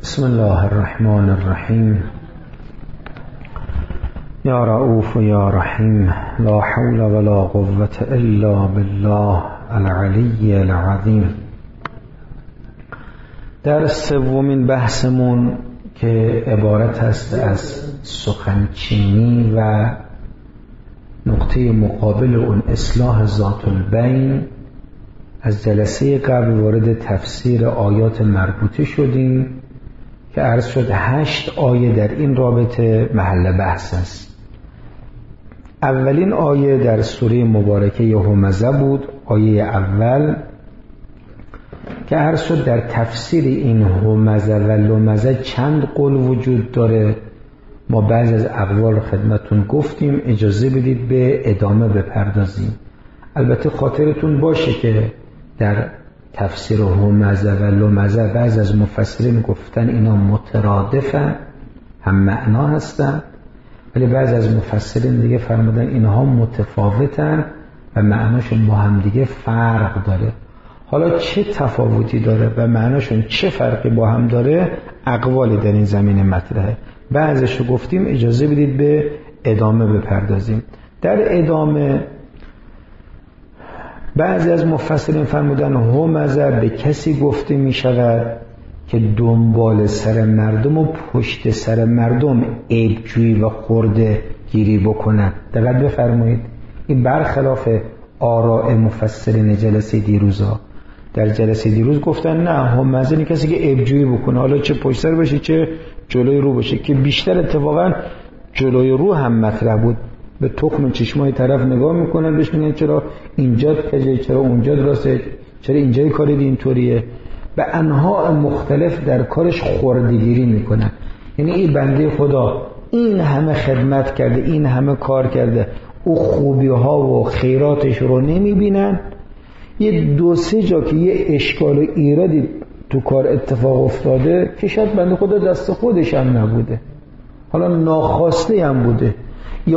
بسم الله الرحمن الرحیم. یا رؤوف یا رحیم، لا حول ولا قوة الا بالله العلی العظیم. در سومین بحثمون که عبارت است از سخنچینی و نقطه مقابل اون اصلاح ذات البین، از جلسه قبل وارد تفسیر آیات مربوطه شدیم که عرض شد 8 آیه در این رابطه محل بحث است. اولین آیه در سوره مبارکه همزه بود، آیه اول، که عرض شد در تفسیر این همزه و لمزه چند قول وجود داره. ما بعض از اقوال خدمتون گفتیم، اجازه بدید به ادامه بپردازیم. البته خاطرتون باشه که در تفسیر همزه و لمزه بعض از مفسرین گفتن اینا مترادفن، هم معنا هستن، ولی بعض از مفسرین دیگه فرمودن اینها متفاوتن و معناشون با هم دیگه فرق داره. حالا چه تفاوتی داره و معناشون چه فرقی با هم داره، اقوالی در این زمینه مطرحه. بعضشو گفتیم، اجازه بدید به ادامه بپردازیم. در ادامه بعضی از مفسرین فرمودن همزه به کسی گفته می شود که دنبال سر مردم و پشت سر مردم عیبجویی و خورده گیری بکند. دقت بفرمایید، این برخلاف آراء مفسرین جلسه دیروزا. در جلسه دیروز گفتن نه، همزه این کسی که عیبجویی بکنه، حالا چه پشت سر باشه چه جلوی رو باشه، که بیشتر اتفاقا جلوی رو هم مطرح بود. به تخم چشمای طرف نگاه میکنن، بهش میگن چرا اینجا کجه، چرا اونجا درسته، چرا اینجای کاری اینطوریه. به انواع مختلف در کارش خوردگیری میکنن. یعنی این بنده خدا این همه خدمت کرده، این همه کار کرده، او خوبی ها و خیراتش رو نمیبینن. یه 2-3 جا که یه اشکال و ایرادی تو کار اتفاق افتاده که شاید بنده خدا دست خودش هم نبوده، حالا ناخواسته هم بوده، یا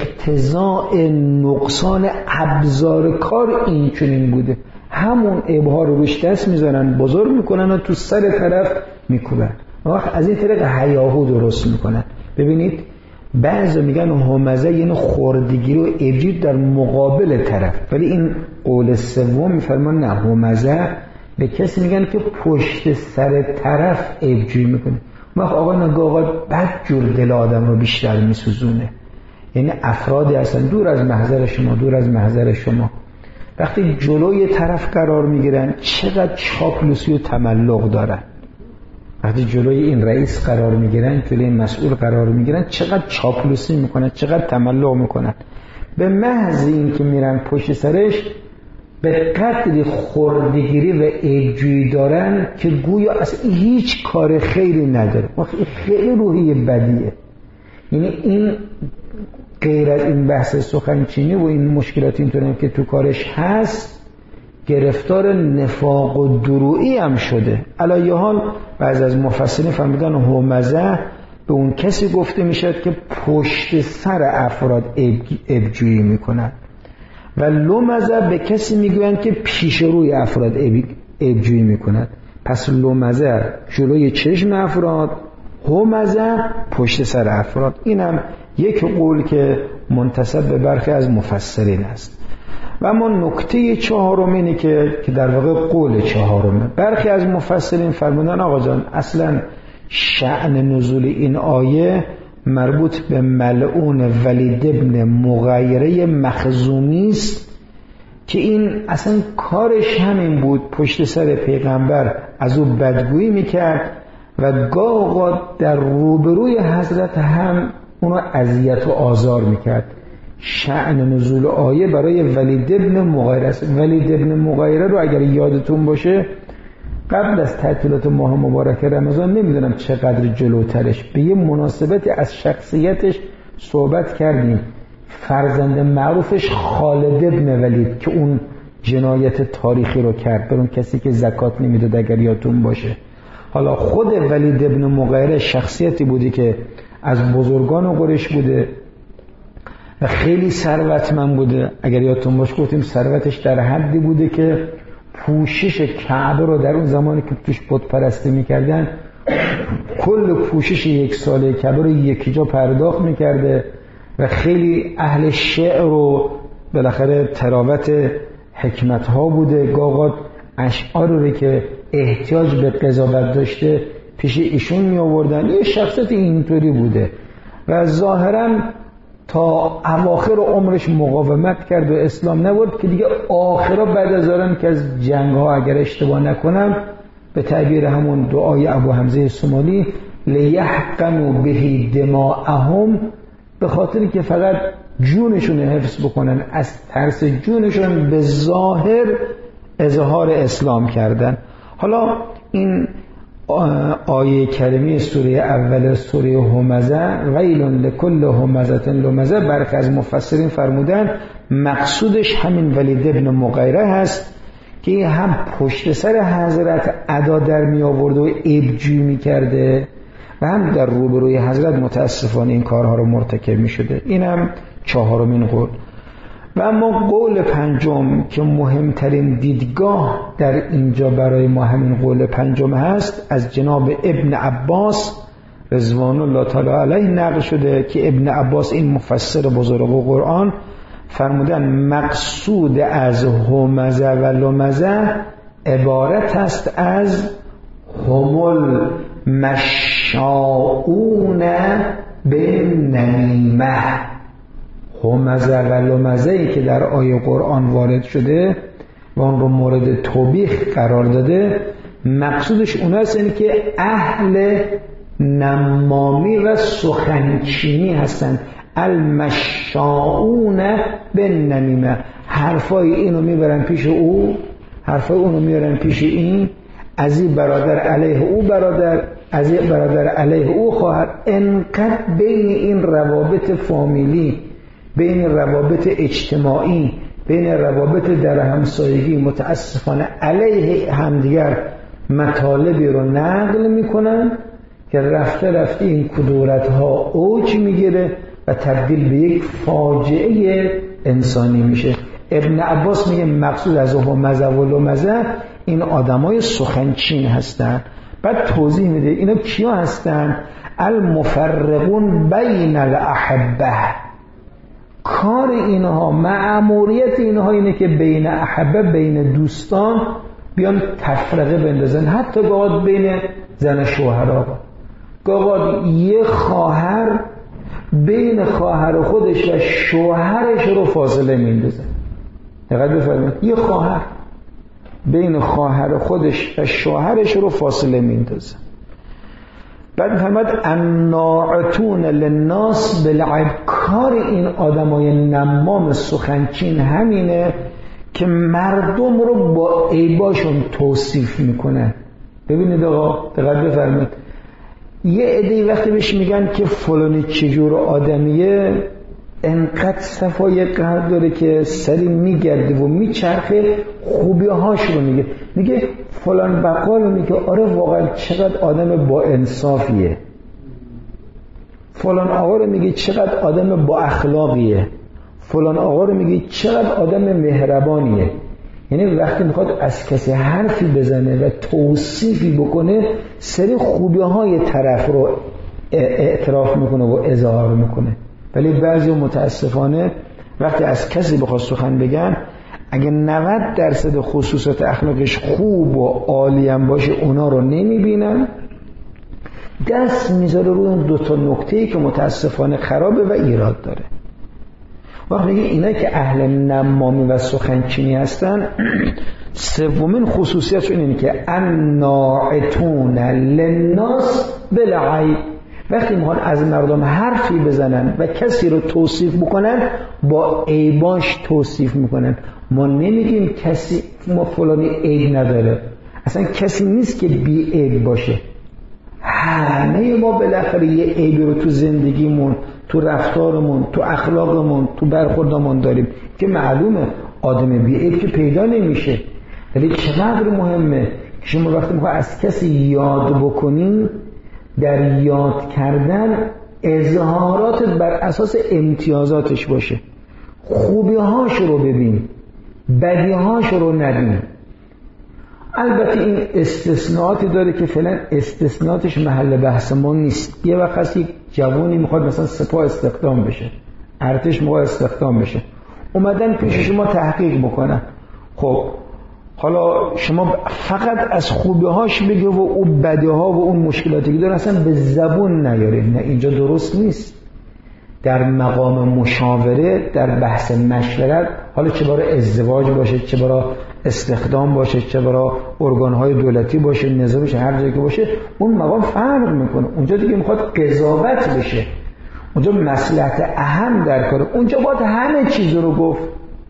اقتضاء نقصان ابزار کار این چنین بوده، همون عیب‌ها رو روش دست میذارن، بزرگ میکنن و تو سر طرف میکوبن، وقت از این طریق هیاهو درست میکنن. ببینید بعضی میگن همزه یعنی خوردگیری و عیبجویی در مقابل طرف، ولی این قول سوم میفرمان نه، همزه به کسی میگن که پشت سر طرف عیبجویی میکنه. وقت آقا نگاه بد جور دل آدم رو بیشتر میسوزونه. یعنی افرادی هستن دور از محضر شما، دور از محضر شما، وقتی جلوی طرف قرار میگیرن چقدر چاپلوسی و تملق دارن. وقتی جلوی این رئیس قرار میگیرن، جلوی این مسئول قرار میگیرن، چقدر چاپلوسی میکنن، چقدر تملق میکنن. به محض این که میرن پشت سرش به قدری خوردگیری و عیبجویی دارن که گویا اصلا هیچ کار خیری نداره. وقتی خیلی روحیه بدیه. یعنی این غیر از این بحث سخنچینی و این مشکلات اینطوری که تو کارش هست، گرفتار نفاق و درویی هم شده. علیه حال بعضی از مفسرین فرمودن همزه به اون کسی گفته میشد که پشت سر افراد عیبجویی میکنند، و لمزه به کسی میگویند که پیش روی افراد عیبجویی میکند. پس لمزه جلوی چشم افراد، همزه پشت سر افراد. اینم یک قول که منتسب به برخی از مفسرین است. و اما نکته چهارم اینه که در واقع قول چهارمه. برخی از مفسرین فرمودن آقا جان اصلا شأن نزول این آیه مربوط به ملعون ولید ابن مغیره مخزومی است که این اصلا کارش همین بود، پشت سر پیغمبر از او بدگویی میکرد و گاه در روبروی حضرت هم اونو اذیت و آزار میکرد. شأن نزول آیه برای ولید ابن مغیره است. ولید ابن مغیره رو اگر یادتون باشه قبل از تعطیلات ماه مبارک رمضان، نمیدونم چقدر جلوترش، به یه مناسبت از شخصیتش صحبت کردیم. فرزند معروفش خالد ابن ولید که اون جنایت تاریخی رو کرد بر اون کسی که زکات نمیداد، اگر یادتون باشه. حالا خود ولید ابن مغیره شخصیتی بودی که از بزرگان قریش بوده و خیلی ثروتمند بوده. اگر یادتون باشه گفتیم ثروتش در حدی بوده که پوشش کعبه رو در اون زمانی که توش بت پرستی میکردن کل پوشش یک ساله کعبه رو یکی جا پرداخت میکرده و خیلی اهل شعر و بالاخره تراوت حکمت ها بوده. گاهی اشعار رو که احتیاج به قضاوت داشته پیش ایشون می آوردن. یه شخصیت اینطوری بوده و ظاهرا تا اواخر عمرش مقاومت کرد و اسلام نبرد که دیگه آخرا بعد از آن که از جنگ ها اگر اشتباه نکنم به تعبیر همون دعای ابو حمزه سومالی لیحقنوا به دماءهم، به خاطری که فقط جونشون حفظ بکنن، از ترس جونشون به ظاهر اظهار اسلام کردن. حالا این آیه کریمه سوره اول سوره همزه ویل لکل همزة لمزه، برخی از مفسرین فرمودن مقصودش همین ولید ابن مغیره هست که هم پشت سر حضرت ادا در می آورد و عیبجویی می کرده و هم در روبروی حضرت متاسفانه این کارها رو مرتکب می شده. این هم چهارمین قول. و اما قول پنجم که مهمترین دیدگاه در اینجا برای ما همین قول پنجم هست، از جناب ابن عباس رضوان الله تعالی علیه نقل شده که ابن عباس این مفسر بزرگ قرآن فرمودن مقصود از همزه و لمزه عبارت است از همل مشاؤون بالنمیمه. همزه و لمزه‌ای که در آیه قرآن وارد شده و آن رو مورد توبیخ قرار داده، مقصودش اون هست که اهل نمامی و سخنچینی هستند. المشاؤون بالنمیمه، حرفای اینو میبرن پیش او، حرفای اونو میبرن پیش این، از این برادر علیه او برادر، از این برادر علیه او خواهر. انقدر بین این روابط فامیلی، بین روابط اجتماعی، بین روابط در همسایگی متاسفانه علیه همدیگر مطالبی رو نقل میکنن که رفته رفته این کدورت ها اوج میگیره و تبدیل به یک فاجعه انسانی میشه. ابن عباس میگه مقصود از همزه و لمزه این آدمای سخنچین هستن. بعد توضیح میده اینا کیا هستن؟ المفرقون بین الاحبه. کار اینها، مأموریت اینها اینه که بین احبه، بین دوستان بیان تفرقه بندازن. حتی گاهی بین زن شوهرها، گاهی یه خواهر بین خواهر خودش و شوهرش رو فاصله میندازه. دقت بفرمایید، یه خواهر بین خواهر خودش و شوهرش رو فاصله میندازه. بعد فرمود الناعتون للناس بالعیب. کار این آدمای نمام سخنچین همینه که مردم رو با عیباشون توصیف میکنه. ببینید آقا، دقت بفرمایید، یه عده‌ای وقتی بهش میگن که فلانی چجور آدمیه، انقدر صفای قلب داره که سری میگرده و میچرخه خوبی‌هاش رو میگه. میگه فلان بقال میگه آره واقعا چقدر آدم با انصافیه، فلان آقا رو میگه چقدر آدم با اخلاقیه، فلان آقا رو میگه چقدر آدم مهربانیه. یعنی وقتی میخواد از کسی حرفی بزنه و توصیفی بکنه، سری خوبی‌های طرف رو اعتراف میکنه و اظهار میکنه. ولی بعضی متاسفانه وقتی از کسی بخواد سخن بگن، اگه 90% خصوصات اخلاقش خوب و عالی هم باشه اونا رو نمیبینن، دست میذاره روی اون دوتا نکته‌ای که متاسفانه خرابه و ایراد داره. وقتی میگه اینا که اهل نمامی و سخنچینی هستن، سومین خصوصیتشون اینه که الناعتون للناس بالعیب. وقتی میخوان از مردم حرفی بزنن و کسی رو توصیف بکنن، با عیباش توصیف میکنن. ما نمیگیم کسی ما فلانی عیب نداره، اصلا کسی نیست که بی عیب باشه. همه ما بالاخره یه عیبی رو تو زندگیمون، تو رفتارمون، تو اخلاقمون، تو برخوردمون داریم که معلومه آدم بی عیب که پیدا نمیشه. ولی چقدر مهمه که شما وقتی میخوای از کسی یاد بکنین، در یاد کردن اظهارات بر اساس امتیازاتش باشه. خوبی‌هاش رو ببین، بدی‌هاش رو نبین. البته این استثناءاتی داره که فعلا استثناءاتش محل بحث ما نیست. یه وقت هست یک جوانی میخواد مثلا سپاه استخدام بشه، ارتش میخواد استخدام بشه، اومدن پیش شما تحقیق بکنن. خب حالا شما فقط از خوبی‌هاش بگه و اون بدی‌ها و اون مشکلاتی که داره اصلا به زبون نیارید. نه، اینجا درست نیست. در مقام مشاوره، در بحث مشورت، حالا چه برای ازدواج باشه، چه برای استخدام باشه، چه برای ارگان‌های دولتی باشه، نظامش هر جایی که باشه، اون مقام فرق میکنه. اونجا دیگه میخواد قضاوت بشه، اونجا مصلحت اهم در کاره، اونجا باید همه چیز رو گفت،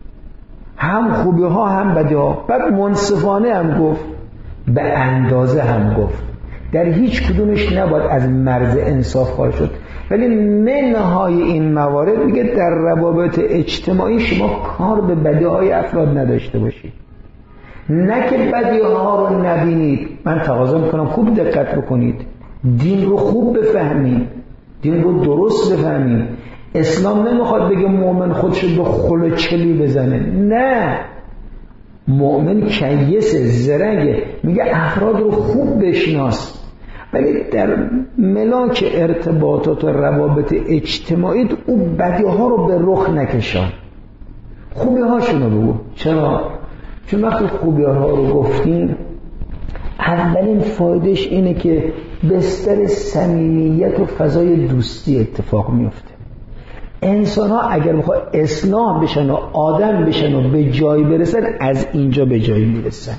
هم خوبی ها هم بدی ها، بعد منصفانه هم گفت، به اندازه هم گفت. در هیچ کدومش نباید از مرز انصاف خارج شد. ولی منهای این موارد میگه در روابط اجتماعی شما کار به بدی های افراد نداشته باشید، نه که بدی ها رو نبینید. من تقاضا میکنم خوب دقت بکنید، دین رو خوب بفهمید، دین رو درست بفهمید. اسلام نمیخواد بگه مؤمن خودشو به خلوچلی بزنه، نه، مؤمن کیسه، زرنگه، میگه افراد رو خوب بشناس. ولی در ملاک ارتباطات و روابط اجتماعی او بدی ها رو به رخ نکشان، خوبی هاشونو بگو. چرا؟ چون وقتی خوبی ها رو گفتیم، اولین فایدهش اینه که بستر صمیمیت و فضای دوستی اتفاق میفته. انسان ها اگر بخواد اصلاح بشن و آدم بشن و به جایی برسن، از اینجا به جایی میرسن.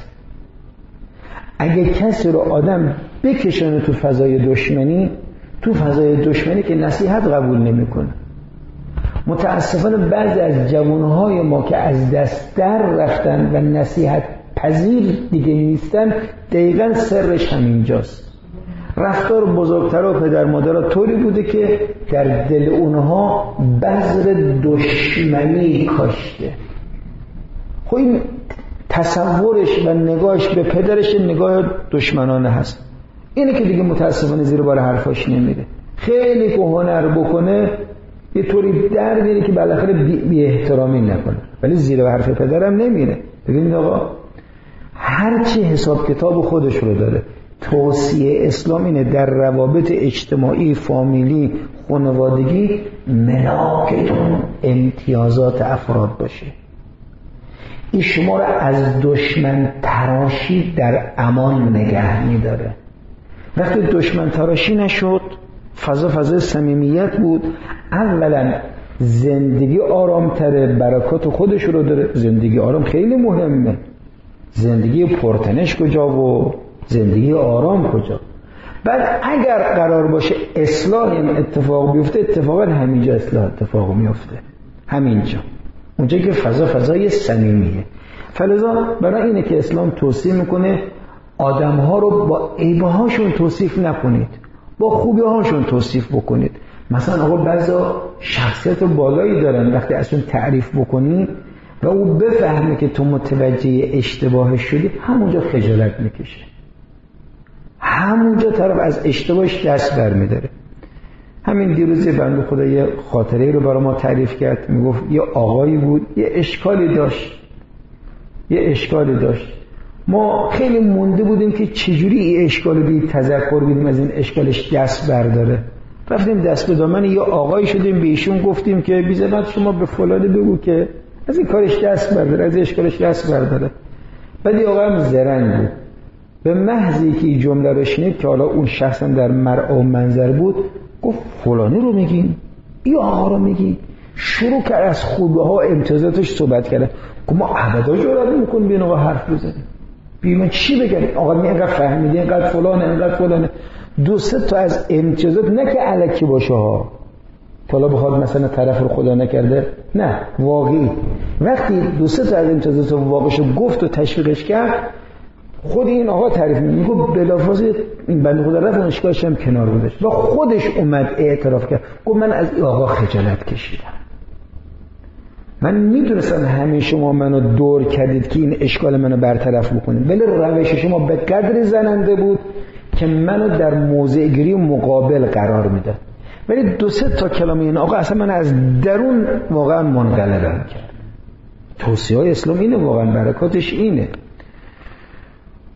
اگه کسی رو آدم بکشنه تو فضای دشمنی، تو فضای دشمنی که نصیحت قبول نمیکنه. متاسفانه بعضی از جوانهای ما که از دست در رفتن و نصیحت پذیر دیگه نیستن، دقیقا سرش همینجاست. رفتار بزرگتر و پدر مادرها طوری بوده که در دل اونها بذر دشمنی کاشته. خب این تصورش و نگاهش به پدرش نگاه دشمنانه هست. اینه که دیگه متاسفانه زیر بار حرفاش نمیره. خیلی که هنر بکنه یه طوری در میره که بالاخره بی احترامی نکنه، ولی زیر حرف پدرم نمیره. ببینید آقا، هرچی حساب کتاب خودش رو داره. توصیه اسلام اینه در روابط اجتماعی، فامیلی، خانوادگی ملاکتون امتیازات افراد باشه. این شما رو از دشمن تراشی در امان نگه می‌داره. وقتی دشمن تراشی نشد، فضای صمیمیت بود، اولا زندگی آرام‌تره، برکات خودش رو داره. زندگی آرام خیلی مهمه. زندگی پرتنش کجا و زندگی آرام کجا؟ بعد اگر قرار باشه اصلاح این اتفاق بیفته، اتفاقا همینجا اصلاح اتفاق میفته، همینجا، اونجا که فضای صمیمیه. فلذا برای اینه که اسلام توصیه میکنه آدم‌ها رو با عیب‌هاشون توصیف نکنید، با خوبی‌هاشون توصیف بکنید. مثلا آقا بعضا شخصیت بالایی دارن، وقتی ازشون تعریف بکنی و او بفهمه که تو متوجه اشتباهش شدی، همونجا خجالت میکشه، همونجا طرف از اشتباهش دست برمیداره. همین دیروز بنده خدا یه خاطره رو برای ما تعریف کرد. میگفت یه آقایی بود، یه اشکالی داشت. ما خیلی مونده بودیم که چجوری این اشکال رو تذکر بدیم از این اشکالش دست برداره. رفتیم دست به دامن یه آقایی شدیم، به ایشون گفتیم که بی زحمت شما به فلانی بگو که از این کارش دست برداره، از اشکالش دست برداره. بعد یه آقا هم زرنگ بود، به محضی که این جمله رو شنید که حالا اون شخصا در مرعا و منظر بود، گفت فلانی رو میگین، این آقا رو میگین. شروع کرد از خوبه ها امتیازاتش صحبت کرد. گفت ما ابدا جرئت نمی‌کنیم بیان آقا حرف بزنیم، بیان چی بگن؟ آقا می اینقدر فهمیدی، اینقدر فلانه. دو سه تا از امتیازات، نه که الکی باشه ها، حالا بخواد مثلا طرف رو خدا نکرده، نه، واقعی. وقتی دو سه تا از امتیازات واقعشو گفت و تشویقش کرد، خود این آقا تعریف میگه بلافاصله این بنده خدا رفت اون اشکالش هم کنار گذاشت و خودش اومد اعتراف کرد. گفت من از این آقا خجالت کشیدم، من میدونستم همه شما منو دور کردید که این اشکال منو برطرف بکنید، ولی روش شما به قدری زننده بود که منو در موضع گیری مقابل قرار میداد. ولی دو سه تا کلام این آقا اصلا من از درون واقعا منقلبم کرد. توصیه های اسلام اینه، واقعا برکاتش اینه.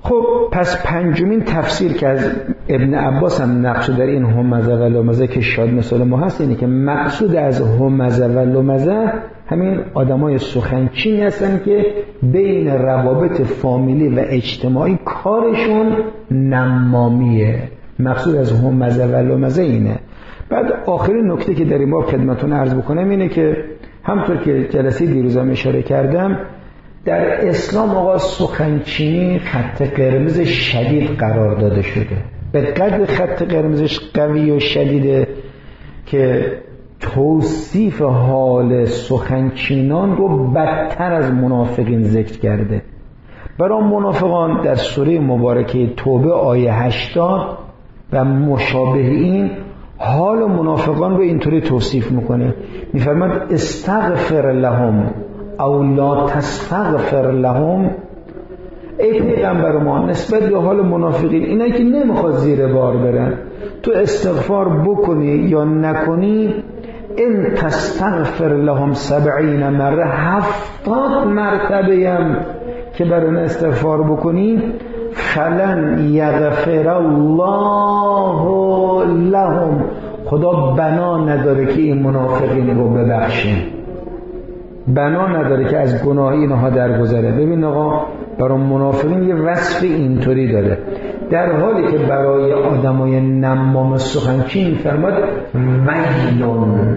خب پس پنجمین تفسیر که از ابن عباس هم نقش در این همزه و لمزه که شاید مثال ما هست، اینه که مقصود از همزه و لمزه همین آدمای سخنچینی هستن که بین روابط فامیلی و اجتماعی کارشون نمامیه. مقصود از همزه و لمزه اینه. بعد آخرین نکته که در این باب خدمتتون عرض بکنم اینه که همطور که جلسه دیروزم اشاره کردم، در اسلام آقا سخنچینی خط قرمز شدید قرار داده شده. به قدر خط قرمزش قوی و شدیده که توصیف حال سخنچینان رو بدتر از منافقین ذکر کرده. برای منافقان در سوره مبارکه توبه آیه 80 و مشابه این حال منافقان رو اینطوری توصیف میکنه، میفرماد استغفر لهم او لا تستغفر لهم. ای پیغمبر ما نسبت به حال منافقین، اینا که نمیخواد زیر بار برن، تو استغفار بکنی یا نکنی، ان تستغفر لهم 70 مره، 70 مرتبه هم که برای استغفار بکنی، فلن یغفر الله لهم، خدا بنا نداره که این منافقین رو ببخشه، بنا نداره که از گناه اینها درگذره. ببین آقا، برای منافقین یه وصف اینطوری داره، در حالی که برای آدمای نمام سخنچین فرماد ویلون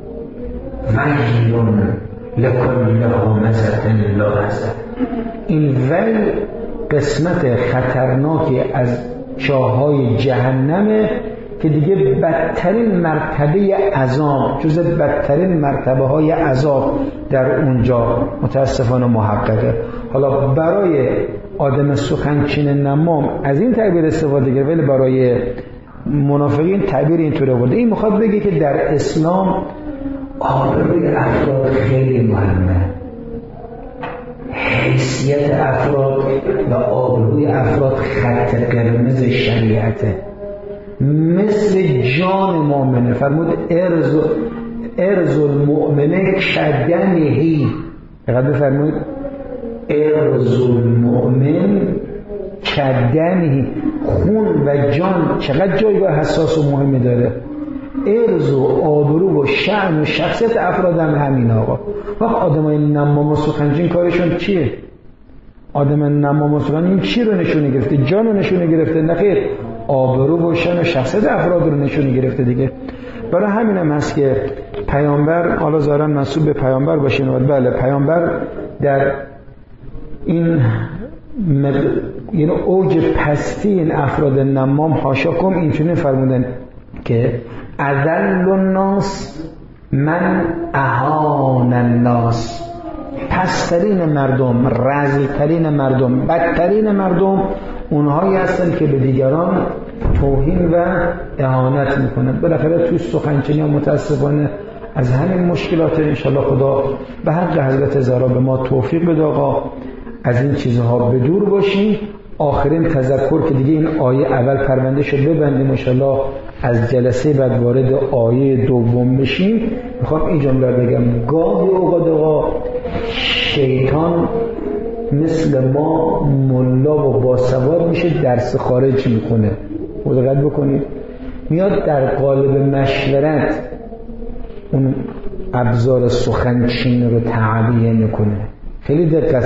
لکل همزة لمزة. این ویل قسمت خطرناکی از چاهای جهنمه که دیگه بدترین مرتبه عذاب، جز بدترین مرتبه های عذاب در اونجا متاسفانه محققه. حالا برای آدم سخنچین نمام از این تعبیر استفاده کرده، ولی برای منافقین تعبیر اینطوری آورده. این میخواد بگه که در اسلام آبروی افراد خیلی مهمه، حیثیت افراد و آبروی افراد خط قرمز شریعته، مثل جان مؤمنه. فرمود ارز المؤمنه کدمهی، فقط بفرمود ارز المؤمن کدمهی، خون و جان چقدر جایگاه حساس و مهمی داره. ارز و آبرو و شأن و شخصیت افراد هم همین آقا. وقت آدمای نمام و سخنچین کارشون چیه؟ آدم نمام و سخنچین چی رو نشونه گرفته؟ جان رو نشونه گرفته؟ نخیر، آبرو و شأن و شخصیت افراد رو نشونه گرفته دیگه. برای همین هم هست که پیامبر، حالا ظاهرا منسوب به پیامبر باشین، و بله پیامبر در این یعنی اوج پستی این افراد نمام حاشاکم اینچنین فرمودن که اذل الناس من اهان الناس، پسترین مردم، رذلترین مردم، بدترین مردم اونهایی هستن که به دیگران توهین و اهانت میکنن. بالاخره توی سخنچینی متاسفانه از همین مشکلات انشالله خدا به حق حضرت زهرا به ما توفیق بده آقا از این چیزها به دور باشیم. آخرین تذکر که دیگه این آیه اول پرونده شد ببندیم انشالله، از جلسه بعد وارد آیه دوم بشیم. میخوام این جمله بگم، گاهی اوقات آقا شیطان مثل ما ملا و باسواد میشه، درس خارج میکنه، دقت بکنید، میاد در قالب مشورت اون ابزار سخنچین رو تعبیه میکنه. خیلی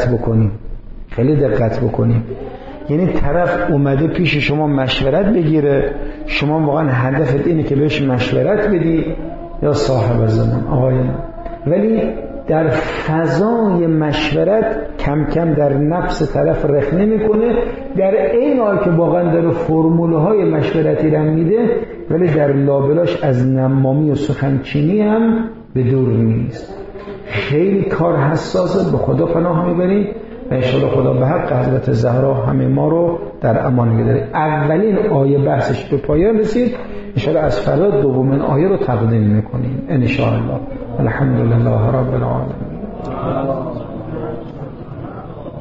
دقت بکنیم. یعنی طرف اومده پیش شما مشورت بگیره، شما واقعا هدفت اینه که بهش مشورت بدی یا صاحب زمان آقایان، ولی در فضای مشورت کم کم در نفس طرف رخنه میکنه، در این حال که واقعا داره فرموله های مشورتی را میده، ولی در لابلاش از نمامی و سخنچینی هم به دور نیست. خیلی کار حساسه، به خدا پناه میبرید و انشاءالله خدا به حق حضرت زهرا همه ما رو در امان نگه داره. اولین آیه بحثش به پایان رسید، انشاءالله از فردا دومین آیه رو تقدیم میکنیم انشاءالله. الحمدلله رب العالمین.